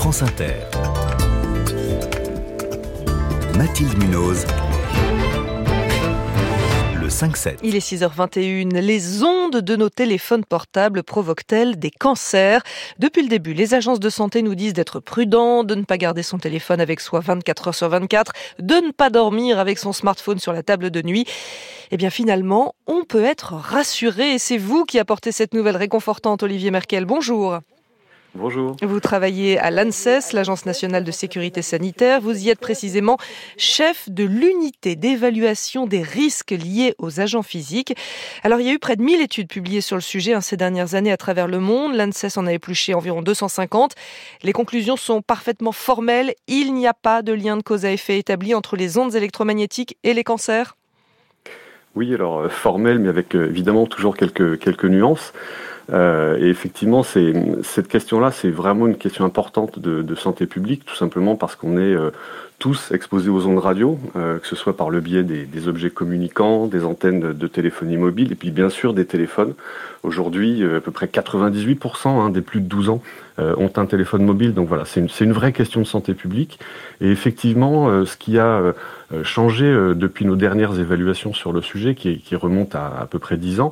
France Inter. Mathilde Munoz. Le 5-7. Il est 6h21. Les ondes de nos téléphones portables provoquent-elles des cancers ? Depuis le début, les agences de santé nous disent d'être prudents, de ne pas garder son téléphone avec soi 24 heures sur 24, de ne pas dormir avec son smartphone sur la table de nuit. Eh bien finalement, on peut être rassuré. Et c'est vous qui apportez cette nouvelle réconfortante, Olivier Merkel. Bonjour. Bonjour. Vous travaillez à l'ANSES, l'Agence nationale de sécurité sanitaire. Vous y êtes précisément chef de l'unité d'évaluation des risques liés aux agents physiques. Alors, il y a eu près de 1000 études publiées sur le sujet ces dernières années à travers le monde. L'ANSES en a épluché environ 250. Les conclusions sont parfaitement formelles. Il n'y a pas de lien de cause à effet établi entre les ondes électromagnétiques et les cancers. Oui, alors formel, mais avec évidemment toujours quelques nuances. Et effectivement, cette question-là, c'est vraiment une question importante de santé publique, tout simplement parce qu'on est tous exposés aux ondes radio, que ce soit par le biais des objets communicants, des antennes de téléphonie mobile, et puis bien sûr des téléphones. Aujourd'hui, à peu près 98% des plus de 12 ans ont un téléphone mobile. Donc voilà, c'est une vraie question de santé publique. Et effectivement, ce qui a changé depuis nos dernières évaluations sur le sujet, qui remontent à peu près 10 ans,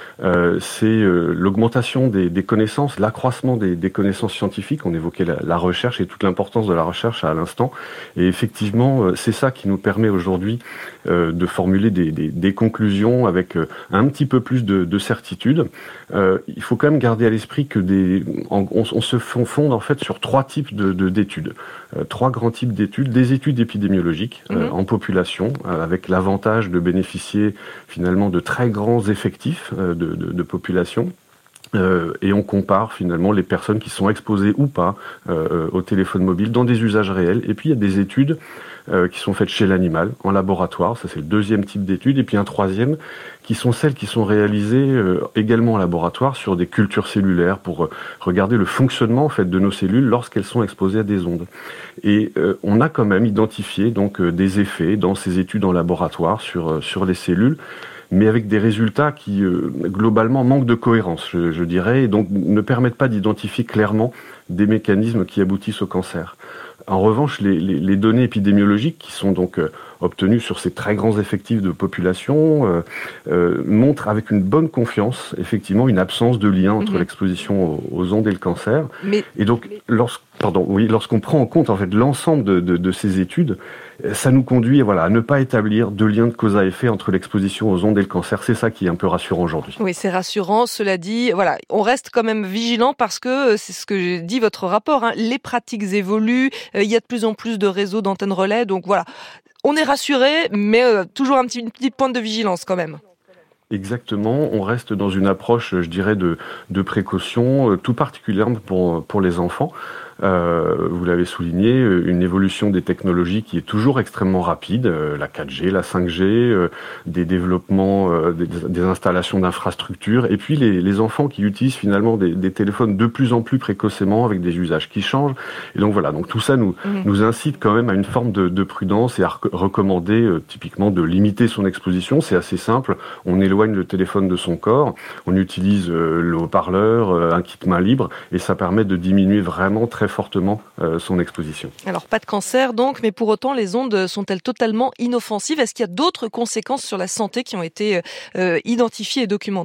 c'est l'augmentation des connaissances, l'accroissement des connaissances scientifiques. On évoquait la recherche et toute l'importance de la recherche à l'instant. Et effectivement, c'est ça qui nous permet aujourd'hui de formuler des conclusions avec un petit peu plus de certitude. Il faut quand même garder à l'esprit que on se fonde en fait sur trois types d'études. Trois grands types d'études. Des études épidémiologiques en population, avec l'avantage de bénéficier finalement de très grands effectifs de population. Et on compare finalement les personnes qui sont exposées ou pas au téléphone mobile dans des usages réels. Et puis il y a des études qui sont faites chez l'animal, en laboratoire, ça c'est le deuxième type d'études. Et puis un troisième, qui sont celles qui sont réalisées également en laboratoire sur des cultures cellulaires pour regarder le fonctionnement en fait de nos cellules lorsqu'elles sont exposées à des ondes. Et on a quand même identifié donc des effets dans ces études en laboratoire sur les cellules, mais avec des résultats qui, globalement, manquent de cohérence, je dirais, et donc ne permettent pas d'identifier clairement des mécanismes qui aboutissent au cancer. En revanche, les données épidémiologiques qui sont donc obtenues sur ces très grands effectifs de population montrent avec une bonne confiance, effectivement, une absence de lien entre l'exposition aux ondes et le cancer. Et donc, lorsqu'on prend en compte en fait l'ensemble de ces études, ça nous conduit à ne pas établir de lien de cause à effet entre l'exposition aux ondes et le cancer. C'est ça qui est un peu rassurant aujourd'hui. Oui, c'est rassurant. Cela dit, on reste quand même vigilant parce que c'est ce que dit votre rapport. Les pratiques évoluent. Il y a de plus en plus de réseaux d'antennes relais. Donc voilà, on est rassuré, mais toujours une petite pointe de vigilance quand même. Exactement, on reste dans une approche, je dirais, de précaution, tout particulièrement pour les enfants. Vous l'avez souligné, une évolution des technologies qui est toujours extrêmement rapide, la 4G, la 5G, des développements, des installations d'infrastructures, et puis les enfants qui utilisent finalement des téléphones de plus en plus précocement avec des usages qui changent. Et donc voilà, donc tout ça nous incite quand même à une forme de prudence et à recommander typiquement de limiter son exposition. C'est assez simple, on éloigne le téléphone de son corps, on utilise le haut-parleur, un kit main libre, et ça permet de diminuer vraiment très fortement son exposition. Alors pas de cancer donc, mais pour autant les ondes sont-elles totalement inoffensives ? Est-ce qu'il y a d'autres conséquences sur la santé qui ont été identifiées et documentées ?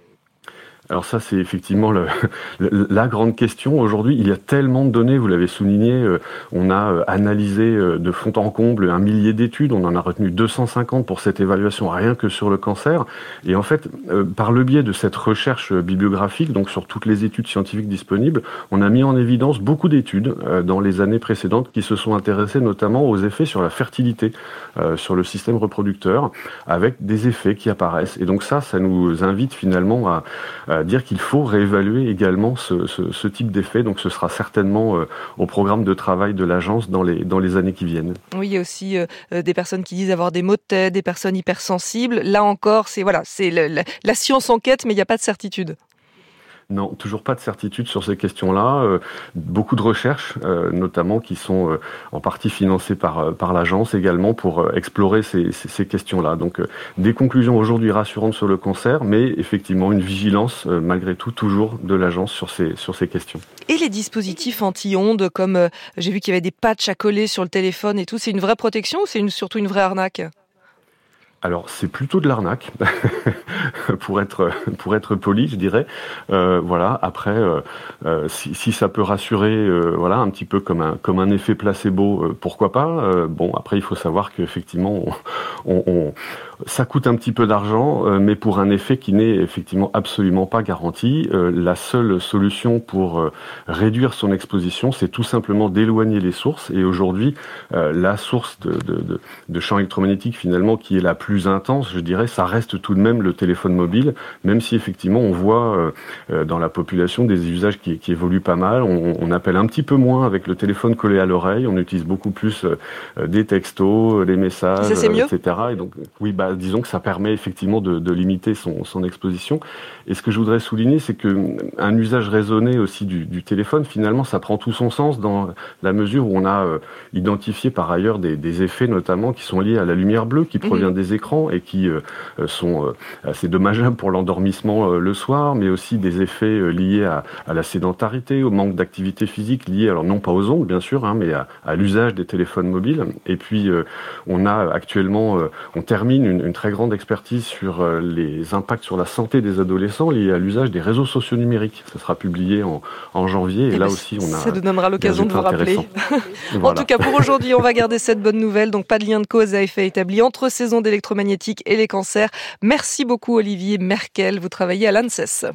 Alors ça, c'est effectivement la grande question. Aujourd'hui, il y a tellement de données, vous l'avez souligné, on a analysé de fond en comble 1 millier d'études, on en a retenu 250 pour cette évaluation, rien que sur le cancer. Et en fait, par le biais de cette recherche bibliographique, donc sur toutes les études scientifiques disponibles, on a mis en évidence beaucoup d'études dans les années précédentes qui se sont intéressées notamment aux effets sur la fertilité, sur le système reproducteur, avec des effets qui apparaissent. Et donc ça nous invite finalement à dire qu'il faut réévaluer également ce type d'effet. Donc ce sera certainement au programme de travail de l'agence dans les années qui viennent. Oui, il y a aussi des personnes qui disent avoir des maux de tête, des personnes hypersensibles. Là encore, c'est la science enquête, mais il n'y a pas de certitude. Non, toujours pas de certitude sur ces questions-là. Beaucoup de recherches, notamment, qui sont en partie financées par l'agence également pour explorer ces questions-là. Donc, des conclusions aujourd'hui rassurantes sur le cancer, mais effectivement une vigilance, malgré tout, toujours de l'agence sur ces questions. Et les dispositifs anti-ondes, comme j'ai vu qu'il y avait des patchs à coller sur le téléphone et tout, c'est une vraie protection ou c'est surtout une vraie arnaque ? Alors c'est plutôt de l'arnaque, pour être poli, je dirais. Voilà. Après, si ça peut rassurer, voilà, un petit peu comme un effet placebo, pourquoi pas. Bon, après il faut savoir qu'effectivement, ça coûte un petit peu d'argent, mais pour un effet qui n'est effectivement absolument pas garanti. La seule solution pour réduire son exposition, c'est tout simplement d'éloigner les sources. Et aujourd'hui, la source de champs électromagnétiques finalement qui est la plus intense, je dirais, ça reste tout de même le téléphone mobile, même si effectivement on voit dans la population des usages qui évoluent pas mal. On appelle un petit peu moins avec le téléphone collé à l'oreille, on utilise beaucoup plus des textos, des messages, ça, c'est mieux, etc. Et donc oui, disons que ça permet effectivement de limiter son exposition. Et ce que je voudrais souligner, c'est que un usage raisonné aussi du téléphone, finalement, ça prend tout son sens dans la mesure où on a identifié par ailleurs des effets notamment qui sont liés à la lumière bleue qui provient des écrans et qui sont assez dommageables pour l'endormissement le soir, mais aussi des effets liés à la sédentarité, au manque d'activité physique lié, alors non pas aux ondes bien sûr, mais à l'usage des téléphones mobiles. Et puis on a actuellement, on termine une très grande expertise sur les impacts sur la santé des adolescents liés à l'usage des réseaux sociaux numériques. Ça sera publié en janvier et là aussi on a... Ça nous donnera l'occasion de vous rappeler. Voilà. En tout cas pour aujourd'hui, on va garder cette bonne nouvelle, donc pas de lien de cause à effet établi entre saison d'électromagnétique et les cancers. Merci beaucoup Olivier Merkel, vous travaillez à l'ANSES.